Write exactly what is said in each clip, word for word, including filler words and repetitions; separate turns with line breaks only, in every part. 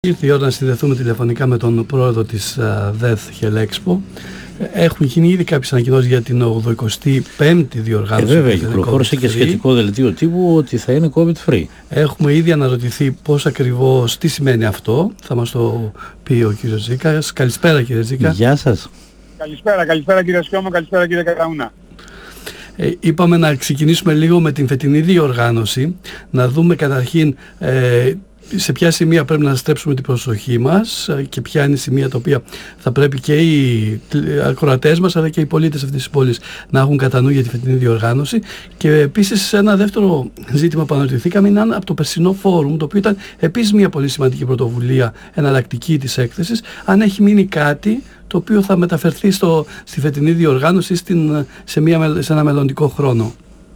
Ήρθε η ώρα να συνδεθούμε τηλεφωνικά με τον πρόεδρο της ΔΕΘ Χελέξπο. Έχουν γίνει ήδη κάποιες ανακοινώσεις για την ογδοηκοστή πέμπτη διοργάνωση.
Ε, βέβαια, κυκλοφόρησε και σχετικό δελτίο τύπου ότι θα είναι COVID free.
Έχουμε ήδη αναρωτηθεί πώς ακριβώς, τι σημαίνει αυτό. Θα μας το πει ο κύριος Τζίκας. Καλησπέρα κύριε Τζίκα.
Γεια σας.
Καλησπέρα, καλησπέρα κύριε Σκιώμο, καλησπέρα κύριε Καταούνα.
Ε, είπαμε να ξεκινήσουμε λίγο με την φετινή διοργάνωση, να δούμε καταρχήν ε, σε ποια σημεία πρέπει να στρέψουμε την προσοχή μας και ποια είναι η σημεία τα οποία θα πρέπει και οι ακροατές μας αλλά και οι πολίτες αυτής της πόλης να έχουν κατά νου για τη φετινή διοργάνωση. Και επίσης ένα δεύτερο ζήτημα που αναρωτηθήκαμε είναι από το περσινό φόρουμ, το οποίο ήταν επίσης μια πολύ σημαντική πρωτοβουλία εναλλακτική της έκθεσης, αν έχει μείνει κάτι το οποίο θα μεταφερθεί στο, στη φετινή διοργάνωση στην, σε, μια, σε ένα μελλοντικό χρόνο.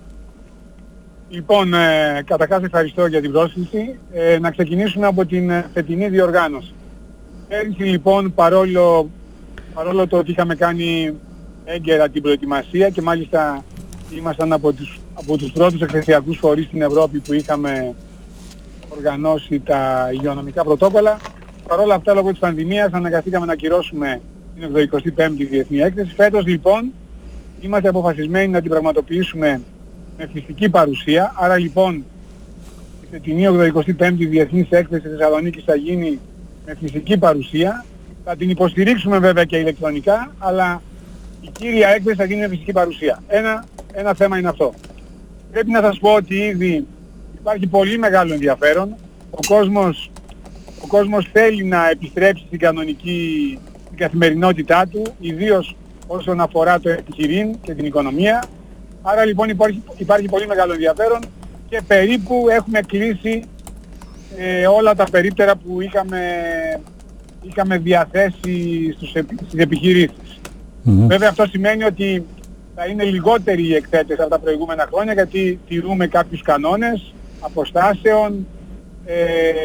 Λοιπόν, ε, καταρχάς ευχαριστώ για την πρόσκληση. Ε, να ξεκινήσουμε από την φετινή διοργάνωση. Πέρυσι λοιπόν, παρόλο, παρόλο το ότι είχαμε κάνει έγκαιρα την προετοιμασία και μάλιστα ήμασταν από τους, από τους πρώτους εκθεσιακούς φορείς στην Ευρώπη που είχαμε οργανώσει τα υγειονομικά πρωτόκολλα, παρόλα αυτά λόγω της πανδημίας αναγκαστήκαμε να ακυρώσουμε την ογδοηκοστή πέμπτη Διεθνή Έκθεση. Φέτος λοιπόν είμαστε αποφασισμένοι να την πραγματοποιήσουμε με φυσική παρουσία, άρα λοιπόν η φετινή ογδοηκοστή πέμπτη Διεθνής Έκθεση Θεσσαλονίκης θα γίνει με φυσική παρουσία. Θα την υποστηρίξουμε βέβαια και ηλεκτρονικά, αλλά η κύρια έκθεση θα γίνει με φυσική παρουσία. Ένα, ένα θέμα είναι αυτό. Πρέπει να σας πω ότι ήδη υπάρχει πολύ μεγάλο ενδιαφέρον. Ο κόσμος, ο κόσμος θέλει να επιστρέψει στην κανονική στην καθημερινότητά του, ιδίως όσον αφορά το επιχειρήν και την οικονομία. Άρα λοιπόν υπάρχει, υπάρχει πολύ μεγάλο ενδιαφέρον και περίπου έχουμε κλείσει ε, όλα τα περίπτερα που είχαμε, είχαμε διαθέσει στους, στις επιχειρήσεις. Mm-hmm. Βέβαια αυτό σημαίνει ότι θα είναι λιγότεροι οι εκθέτες από τα προηγούμενα χρόνια, γιατί τηρούμε κάποιους κανόνες αποστάσεων ε,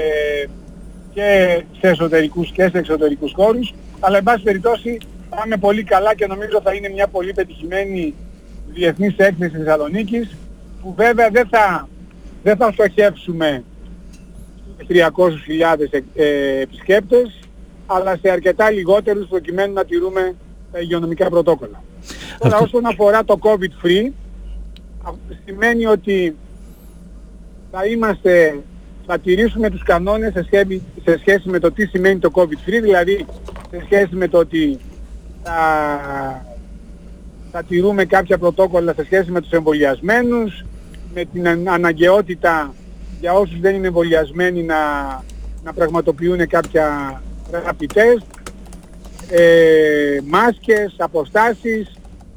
και σε εσωτερικούς και σε εξωτερικούς χώρους, αλλά εν πάση περιπτώσει πάμε πολύ καλά και νομίζω θα είναι μια πολύ πετυχημένη Διεθνής Έκθεση Θεσσαλονίκης, που βέβαια δεν θα, δεν θα στοχεύσουμε στους τριακόσιες χιλιάδες ε, ε, επισκέπτες, αλλά σε αρκετά λιγότερους προκειμένου να τηρούμε τα υγειονομικά πρωτόκολλα. Αυτό... Τώρα όσον αφορά το COVID free, σημαίνει ότι θα είμαστε, θα τηρήσουμε τους κανόνες σε σχέση, σε σχέση με το τι σημαίνει το COVID free, δηλαδή σε σχέση με το ότι θα... θα τηρούμε κάποια πρωτόκολλα σε σχέση με τους εμβολιασμένους, με την αναγκαιότητα για όσους δεν είναι εμβολιασμένοι να, να πραγματοποιούν κάποια rapid test, ε, μάσκες, αποστάσεις,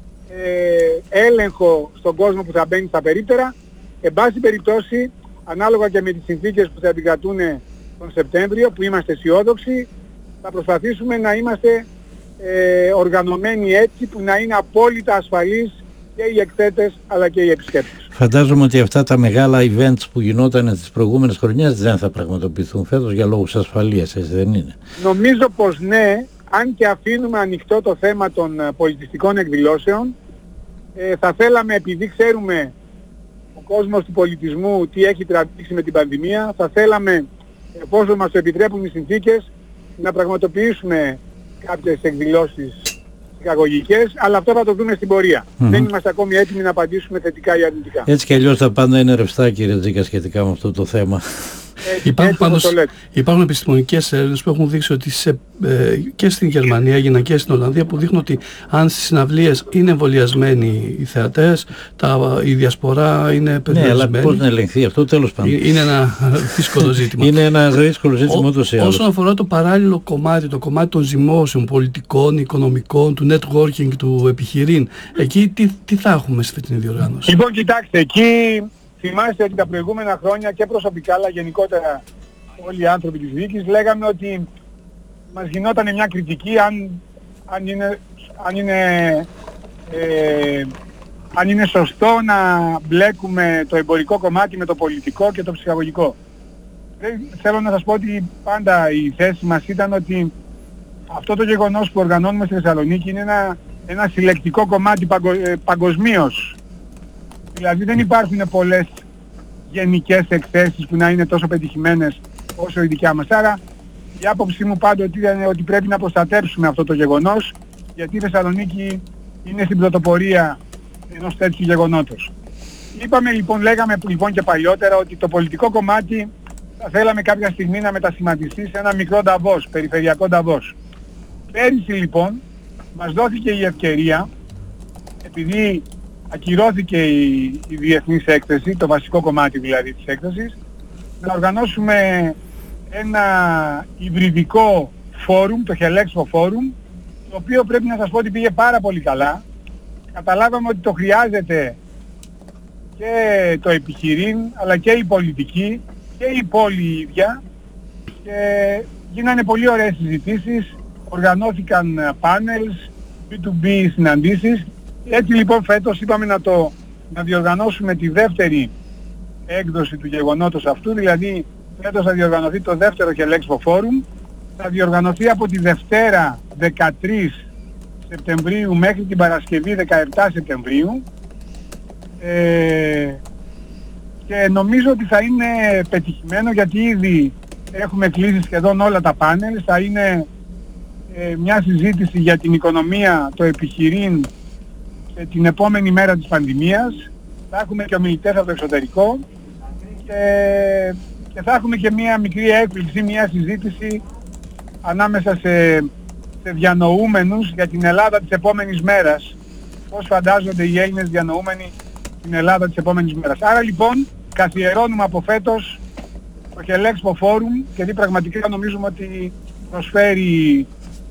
ε, έλεγχο στον κόσμο που θα μπαίνει στα περίπτερα. Εν πάση περιπτώσει, ανάλογα και με τις συνθήκες που θα επικρατούν τον Σεπτέμβριο, που είμαστε αισιόδοξοι, θα προσπαθήσουμε να είμαστε Ε, οργανωμένοι έτσι που να είναι απόλυτα ασφαλείς και οι εκθέτες αλλά και οι επισκέπτες.
Φαντάζομαι ότι αυτά τα μεγάλα events που γινόταν τις προηγούμενες χρονιές δεν θα πραγματοποιηθούν φέτος για λόγους ασφαλείας, έτσι δεν είναι?
Νομίζω πως ναι, αν και αφήνουμε ανοιχτό το θέμα των πολιτιστικών εκδηλώσεων, ε, θα θέλαμε, επειδή ξέρουμε ο κόσμος του πολιτισμού τι έχει τραβήξει με την πανδημία, θα θέλαμε, εφόσον μας το επιτρέπουν οι συνθήκες, να πραγματοποιήσουμε κάποιες εκδηλώσεις εισαγωγικές, αλλά αυτό θα το δούμε στην πορεία. Mm-hmm. Δεν είμαστε ακόμη έτοιμοι να απαντήσουμε θετικά ή αρνητικά.
Έτσι κι αλλιώς τα πάντα είναι ρευστά, κύριε Τζίκα, σχετικά με αυτό το θέμα.
Έτσι, υπάρχουν, πάντως, υπάρχουν επιστημονικές έρευνες που έχουν δείξει ότι σε, ε, και στην Γερμανία έγιναν και στην Ολλανδία, που δείχνουν ότι αν στις συναυλίες είναι εμβολιασμένοι οι θεατές, τα, η διασπορά είναι περιορισμένη.
Ναι, αλλά πώς να ελεγχθεί αυτό, τέλος πάντων.
Είναι ένα δύσκολο ζήτημα.
Είναι ένα δύσκολο ζήτημα ούτως ή άλλως.
Όσον αφορά το παράλληλο κομμάτι, το κομμάτι των ζυμώσεων, πολιτικών, οικονομικών, του networking, του επιχειρήν, εκεί τι, τι θα έχουμε στη φετινή διοργάνωση?
Λοιπόν, κοιτάξτε, εκεί θυμάστε ότι τα προηγούμενα χρόνια και προσωπικά αλλά γενικότερα όλοι οι άνθρωποι της διοίκησης λέγαμε ότι μας γινόταν μια κριτική αν, αν, είναι, αν, είναι, ε, αν είναι σωστό να μπλέκουμε το εμπορικό κομμάτι με το πολιτικό και το ψυχαγωγικό. Θέλω να σας πω ότι πάντα η θέση μας ήταν ότι αυτό το γεγονός που οργανώνουμε στη Θεσσαλονίκη είναι ένα, ένα συλλεκτικό κομμάτι παγκο, ε, παγκοσμίως. Δηλαδή δεν υπάρχουν πολλές γενικές εκθέσεις που να είναι τόσο πετυχημένες όσο η δικιά μας. Άρα Η άποψή μου πάντοτε ήταν ότι πρέπει να προστατεύσουμε αυτό το γεγονός, γιατί η Θεσσαλονίκη είναι στην πρωτοπορία ενός τέτοιου γεγονότος. Είπαμε λοιπόν, λέγαμε λοιπόν και παλιότερα ότι το πολιτικό κομμάτι θα θέλαμε κάποια στιγμή να μετασχηματιστεί σε ένα μικρό Νταβός, περιφερειακό Νταβός. Πέρυσι λοιπόν μας δόθηκε η ευκαιρία, επειδή ακυρώθηκε η, η διεθνής έκθεση, το βασικό κομμάτι δηλαδή της έκθεσης, να οργανώσουμε ένα υβριδικό φόρουμ, το Helexpo Φόρουμ, το οποίο πρέπει να σας πω ότι πήγε πάρα πολύ καλά. Καταλάβαμε ότι το χρειάζεται και το επιχειρήν, αλλά και η πολιτική και η πόλη η ίδια, και γίνανε πολύ ωραίες συζητήσεις, οργανώθηκαν panels, μπι τού μπι συναντήσεις. Έτσι λοιπόν φέτος είπαμε να, το, να διοργανώσουμε τη δεύτερη έκδοση του γεγονότος αυτού, δηλαδή φέτος θα διοργανωθεί το δεύτερο Helexpo Forum, θα διοργανωθεί από τη Δευτέρα δεκατρείς Σεπτεμβρίου μέχρι την Παρασκευή δεκαεπτά Σεπτεμβρίου, ε, και νομίζω ότι θα είναι πετυχημένο, γιατί ήδη έχουμε κλείσει σχεδόν όλα τα πάνελ. Θα είναι ε, μια συζήτηση για την οικονομία, το επιχειρήν και την επόμενη μέρα της πανδημίας. Θα έχουμε και ομιλητές από το εξωτερικό και, και θα έχουμε και μια μικρή έκπληξη, μια συζήτηση ανάμεσα σε, σε διανοούμενους για την Ελλάδα της επόμενης μέρας. Πώς φαντάζονται οι Έλληνες διανοούμενοι την Ελλάδα της επόμενης μέρας. Άρα λοιπόν καθιερώνουμε από φέτος το Helexpo Forum, γιατί πραγματικά νομίζουμε ότι προσφέρει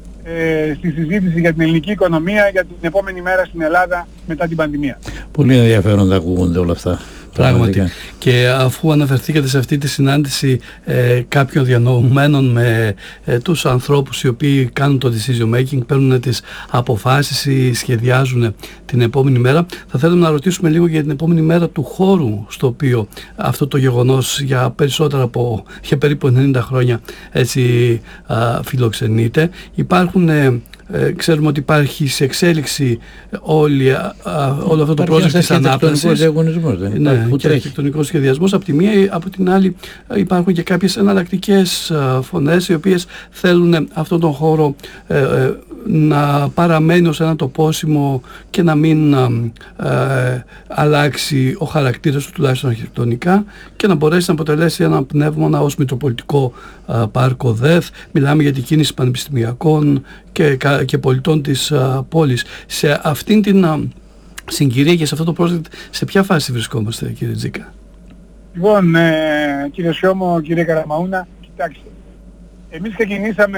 ε, στη συζήτηση για την ελληνική οικονομία για την επόμενη μέρα στην Ελλάδα μετά την πανδημία.
Πολύ ενδιαφέροντα ακούγονται όλα αυτά.
Πράγματι. Και αφού αναφερθήκατε σε αυτή τη συνάντηση ε, κάποιων διανοουμένων με ε, τους ανθρώπους οι οποίοι κάνουν το decision making, παίρνουν τις αποφάσεις ή σχεδιάζουν την επόμενη μέρα, θα θέλαμε να ρωτήσουμε λίγο για την επόμενη μέρα του χώρου στο οποίο αυτό το γεγονός για περισσότερα από, για περίπου ενενήντα χρόνια έτσι α, φιλοξενείται. Υπάρχουν ε, Ε, ξέρουμε ότι υπάρχει σε εξέλιξη όλη, α, όλο αυτό το project της ανάπτυξης. Ναι, και αρχιτεκτονικός σχεδιασμός από τη μία, από την άλλη υπάρχουν και κάποιες εναλλακτικές α, φωνές οι οποίες θέλουν αυτόν τον χώρο ε, ε, να παραμένει ως ένα τοπόσιμο και να μην α, ε, αλλάξει ο χαρακτήρας του, τουλάχιστον αρχιτεκτονικά, και να μπορέσει να αποτελέσει ένα πνεύμα ως μητροπολιτικό α, πάρκο ΔΕΘ. Μιλάμε για την κίνηση πανεπιστημιακών και, και πολιτών της α, πόλης. Σε αυτήν την α, συγκυρία και σε αυτό το project, σε ποια φάση βρισκόμαστε, κύριε Τζίκα?
Λοιπόν, ε, κύριε Σιώμο, κύριε Καραμαούνα, κοιτάξτε, εμείς ξεκινήσαμε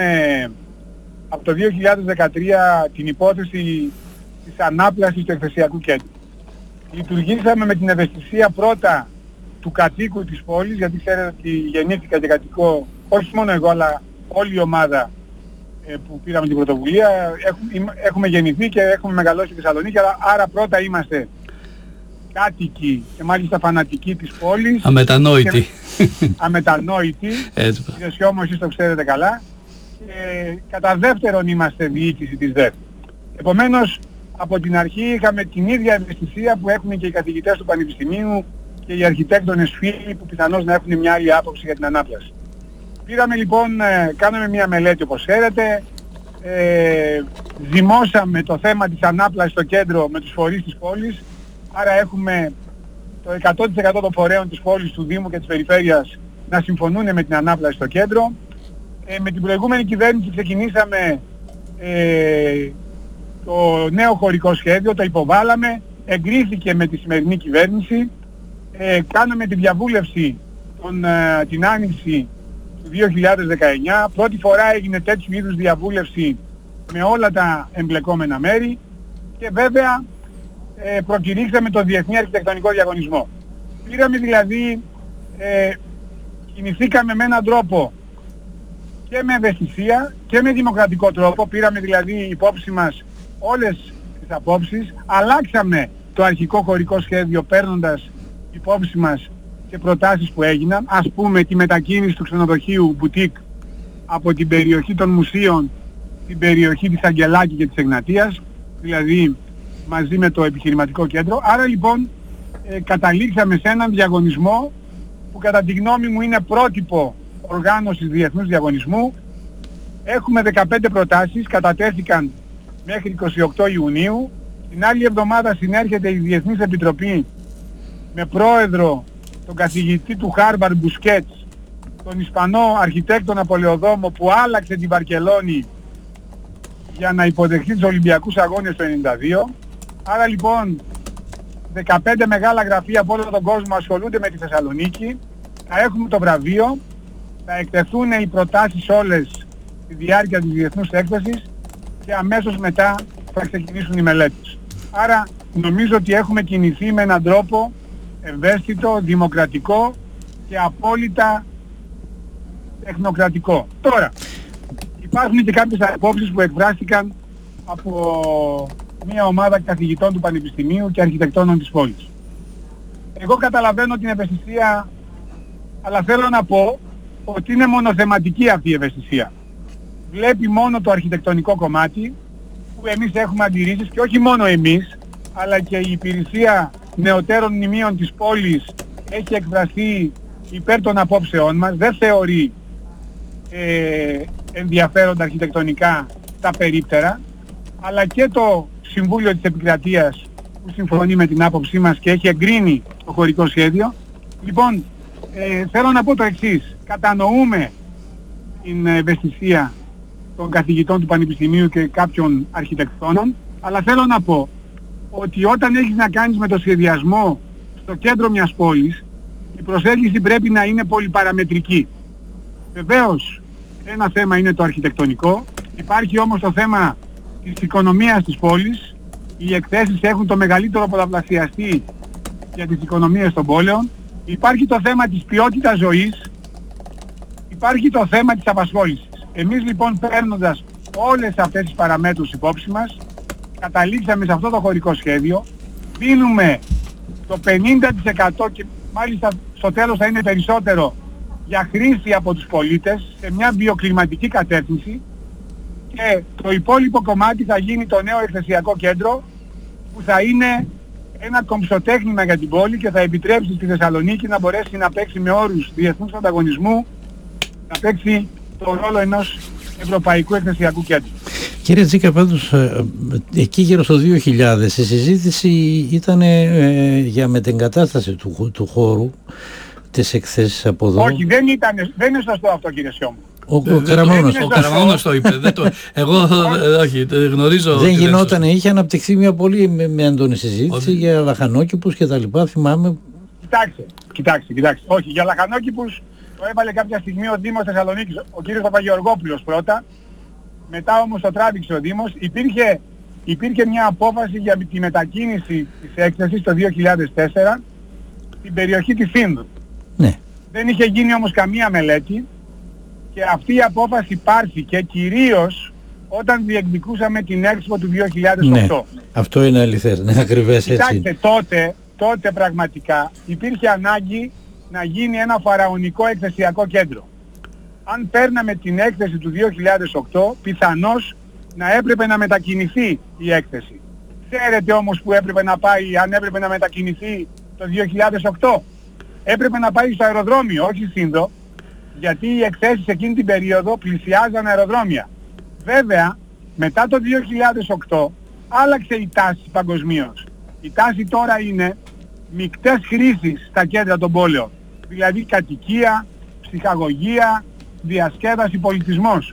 από το δύο χιλιάδες δεκατρία την υπόθεση της ανάπλασης του εκθεσιακού κέντρου. Λειτουργήσαμε με την ευαισθησία πρώτα του κατοίκου της πόλης, γιατί ξέρετε ότι γεννήθηκα και κατοικώ, όχι μόνο εγώ, αλλά όλη η ομάδα ε, που πήραμε την πρωτοβουλία. Έχουμε, έχουμε γεννηθεί και έχουμε μεγαλώσει στη Θεσσαλονίκη, άρα πρώτα είμαστε κάτοικοι και μάλιστα φανατικοί της πόλης.
Αμετανόητοι.
Αμετανόητοι. Κύριε όμως εσείς το ξέρετε καλά. Και κατά δεύτερον είμαστε διοίκηση της ΔΕΘ. Επομένως, από την αρχή είχαμε την ίδια ευαισθησία που έχουν και οι καθηγητές του Πανεπιστημίου και οι αρχιτέκτονες φίλοι που πιθανώς να έχουν μια άλλη άποψη για την ανάπλαση. Πήραμε λοιπόν, ε, κάναμε μια μελέτη όπως ξέρετε, ε, ζυμώσαμε το θέμα της ανάπλασης στο κέντρο με τους φορείς της πόλης, άρα έχουμε το εκατό τοις εκατό των φορέων της πόλης, του Δήμου και της Περιφέρειας να συμφωνούν με την ανάπλαση στο κέντρο. Ε, με την προηγούμενη κυβέρνηση ξεκινήσαμε ε, το νέο χωρικό σχέδιο, το υποβάλαμε, εγκρίθηκε με τη σημερινή κυβέρνηση, ε, κάναμε τη διαβούλευση τον, ε, την άνοιξη του δύο χιλιάδες δεκαεννιά, πρώτη φορά έγινε τέτοιου είδους διαβούλευση με όλα τα εμπλεκόμενα μέρη και βέβαια ε, προκηρύξαμε το Διεθνή Αρχιτεκτονικό Διαγωνισμό. Πήραμε δηλαδή, ε, κινηθήκαμε με έναν τρόπο και με ευαισθησία και με δημοκρατικό τρόπο, πήραμε δηλαδή υπόψη μας όλες τις απόψεις, αλλάξαμε το αρχικό χωρικό σχέδιο παίρνοντας υπόψη μας και προτάσεις που έγιναν, ας πούμε τη μετακίνηση του ξενοδοχείου Boutique από την περιοχή των μουσείων στην περιοχή της Αγγελάκη και της Εγνατίας, δηλαδή μαζί με το επιχειρηματικό κέντρο. Άρα λοιπόν ε, καταλήξαμε σε έναν διαγωνισμό που κατά τη γνώμη μου είναι πρότυπο οργάνωσης διεθνούς διαγωνισμού. Έχουμε δεκαπέντε προτάσεις, κατατέθηκαν μέχρι εικοστή ογδόη Ιουνίου. Την άλλη εβδομάδα συνέρχεται η Διεθνής Επιτροπή με πρόεδρο τον καθηγητή του Χάρβαρντ Μπουσκέτς, τον Ισπανό αρχιτέκτονα Πολεοδόμο που άλλαξε την Βαρκελόνη για να υποδεχθεί τους Ολυμπιακούς Αγώνες το ενενήντα δύο. Άρα λοιπόν δεκαπέντε μεγάλα γραφεία από όλο τον κόσμο ασχολούνται με τη Θεσσαλονίκη. Θα έχουμε το βραβείο, θα εκτεθούν οι προτάσεις όλες στη διάρκεια της διεθνούς έκθεσης και αμέσως μετά θα ξεκινήσουν οι μελέτες. Άρα νομίζω ότι έχουμε κινηθεί με έναν τρόπο ευαίσθητο, δημοκρατικό και απόλυτα τεχνοκρατικό. Τώρα, υπάρχουν και κάποιες απόψεις που εκφράστηκαν από μια ομάδα καθηγητών του Πανεπιστημίου και αρχιτεκτόνων της πόλης. Εγώ καταλαβαίνω την ευαισθησία, αλλά θέλω να πω ότι είναι μονοθεματική αυτή η ευαισθησία. Βλέπει μόνο το αρχιτεκτονικό κομμάτι, που εμείς έχουμε αντιρρήσεις, και όχι μόνο εμείς, αλλά και η υπηρεσία νεωτέρων μνημείων της πόλης έχει εκφραστεί υπέρ των απόψεών μας, δεν θεωρεί ε, ενδιαφέροντα αρχιτεκτονικά τα περίπτερα, αλλά και το Συμβούλιο της Επικρατείας που συμφωνεί με την άποψή μας και έχει εγκρίνει το χωρικό σχέδιο. Λοιπόν, ε, θέλω να πω το εξής. Κατανοούμε την ευαισθησία των καθηγητών του Πανεπιστημίου και κάποιων αρχιτεκτόνων, αλλά θέλω να πω ότι όταν έχεις να κάνεις με το σχεδιασμό στο κέντρο μιας πόλης, η προσέγγιση πρέπει να είναι πολυπαραμετρική. Βεβαίως, ένα θέμα είναι το αρχιτεκτονικό, υπάρχει όμως το θέμα της οικονομίας της πόλης. Οι εκθέσεις έχουν το μεγαλύτερο πολλαπλασιαστή για τις οικονομίες των πόλεων. Υπάρχει το θέμα της ποιότητας ζωής, υπάρχει το θέμα της απασχόλησης. Εμείς λοιπόν, παίρνοντας όλες αυτές τις παραμέτρους υπόψη μας, καταλήξαμε σε αυτό το χωρικό σχέδιο, δίνουμε το πενήντα τοις εκατό και μάλιστα στο τέλος θα είναι περισσότερο για χρήση από τους πολίτες σε μια βιοκλιματική κατεύθυνση, και το υπόλοιπο κομμάτι θα γίνει το νέο εκθεσιακό κέντρο, που θα είναι ένα κομψοτέχνημα για την πόλη και θα επιτρέψει στη Θεσσαλονίκη να μπορέσει να παίξει με όρους διεθνούς ανταγωνισμού, να παίξει το ρόλο ενός ευρωπαϊκού εκθεσιακού κέντρου.
Κύριε Τζίκα, πάντως εκεί γύρω στο δύο χιλιάδες η συζήτηση ήταν ε, για μετεγκατάσταση του, του χώρου, τις εκθέσεις από εδώ.
Όχι, δεν, ήταν, δεν είναι σωστό αυτό, κύριε Σιώμου.
Ο, ο Καραμώνος.
Ο Καραμώνος το είπε. Δεν το, εγώ όχι, γνωρίζω.
Δεν γινόταν, είχε αναπτυχθεί μια πολύ με, με έντονη συζήτηση ότι... για λαχανόκηπους και τα λοιπά, θυμάμαι.
Κοιτάξτε, κοιτάξτε, κοιτάξτε. Όχι, για λαχανόκηπους το έβαλε κάποια στιγμή ο Δήμος Θεσσαλονίκης, ο κύριος Παπαγεωργόπουλος πρώτα, μετά όμως το τράβηξε ο Δήμος. Υπήρχε, υπήρχε μια απόφαση για τη μετακίνηση της έκθεσης το δύο χιλιάδες τέσσερα στην περιοχή της Ίνδου.
Ναι. Δεν
είχε γίνει όμως καμία μελέτη. Και αυτή η απόφαση πάρθηκε κυρίως όταν διεκδικούσαμε την Expo του δύο χιλιάδες οκτώ.
Ναι, αυτό είναι αληθές, είναι ακριβές έτσι.
Κοιτάξτε, τότε, τότε πραγματικά υπήρχε ανάγκη να γίνει ένα φαραωνικό εκθεσιακό κέντρο. Αν παίρναμε την έκθεση του δύο χιλιάδες οκτώ, πιθανώς να έπρεπε να μετακινηθεί η έκθεση. Ξέρετε όμως που έπρεπε να πάει, αν έπρεπε να μετακινηθεί το δύο χιλιάδες οκτώ? Έπρεπε να πάει στο αεροδρόμιο, όχι Σύνδο, γιατί οι εκθέσεις εκείνη την περίοδο πλησιάζαν αεροδρόμια. Βέβαια, μετά το δύο χιλιάδες οκτώ άλλαξε η τάση παγκοσμίως. Η τάση τώρα είναι μικτές χρήσεις στα κέντρα των πόλεων. Δηλαδή κατοικία, ψυχαγωγία, διασκέδαση, πολιτισμός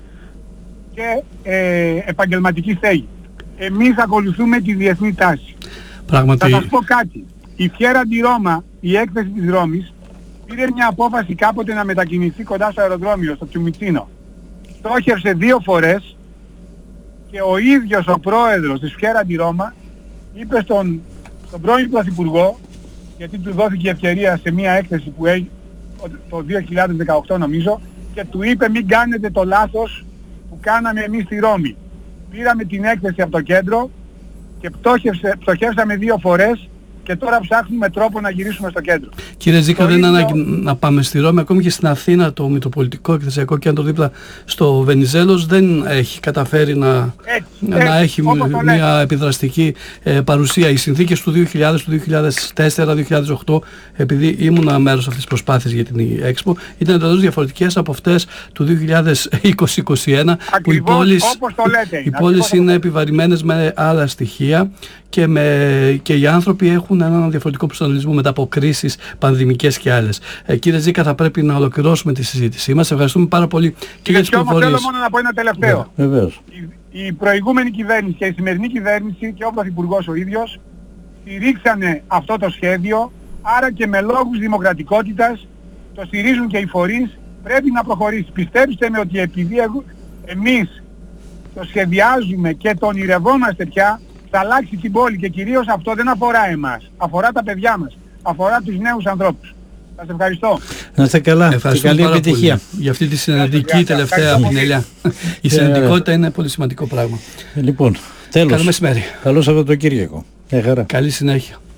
και ε, επαγγελματική στέγη. Εμείς ακολουθούμε τη διεθνή τάση.
Πράγματι...
Θα σας πω κάτι. Η Fiera di Roma, η έκθεση της Ρώμης, πήρε μια απόφαση κάποτε να μετακινηθεί κοντά στο αεροδρόμιο, στο Φιουμιτσίνο. Στόχευσε δύο φορές και ο ίδιος ο πρόεδρος της Fiera di Roma είπε στον, στον πρώην Πρωθυπουργό, γιατί του δόθηκε ευκαιρία σε μια έκθεση που έγινε το δύο χιλιάδες δεκαοκτώ νομίζω, και του είπε μην κάνετε το λάθος που κάναμε εμείς στη Ρώμη. Πήραμε την έκθεση από το κέντρο και πτώχευσε, πτωχεύσαμε δύο φορές και τώρα ψάχνουμε τρόπο να γυρίσουμε στο κέντρο.
Κύριε Ζήκα, δεν είναι
ίδιο...
ανάγκη να πάμε στη Ρώμη, ακόμη και στην Αθήνα το Μητροπολιτικό Εκκλησιακό Κέντρο δίπλα στο Βενιζέλος δεν έχει καταφέρει να,
έτσι,
να
έτσι,
έχει μια επιδραστική ε, παρουσία. Οι συνθήκες του δύο χιλιάδες, του δύο χιλιάδες τέσσερα, δύο χιλιάδες οκτώ, επειδή ήμουνα μέρος αυτής της προσπάθειας για την Expo, ήταν εντελώς διαφορετικές από αυτές του δύο χιλιάδες είκοσι είκοσι ένα, που οι πόλεις, οι πόλεις είναι επιβαρημένες με άλλα στοιχεία και, με, και οι άνθρωποι έχουν έναν διαφορετικό προσανατολισμό μετά από κρίσεις πανδημικές και άλλες. Ε, κύριε Ζήκα, θα πρέπει να ολοκληρώσουμε τη συζήτησή μας. Ευχαριστούμε πάρα πολύ και για τις πληροφορίες.
Θέλω μόνο να πω ένα τελευταίο.
Βεβαίως.
Η, η προηγούμενη κυβέρνηση και η σημερινή κυβέρνηση και ο Πρωθυπουργός ο ίδιος στηρίξανε αυτό το σχέδιο, άρα και με λόγους δημοκρατικότητας το στηρίζουν και οι φορείς, πρέπει να προχωρήσει. Πιστέψτε με ότι επειδή εμείς το σχεδιάζουμε και το ονειρευόμαστε πια, θα αλλάξει την πόλη και κυρίως αυτό δεν αφορά εμάς, αφορά τα παιδιά μας, αφορά τους νέους ανθρώπους. Σας ευχαριστώ.
Να είστε καλά και καλή επιτυχία.
Για αυτή τη συναντική τελευταία πινελιά. Η συναντικότητα είναι πολύ σημαντικό πράγμα.
Λοιπόν, τέλος.
Καλό μεσημέρι.
Καλό Σαββατοκύριακο.
Καλή συνέχεια.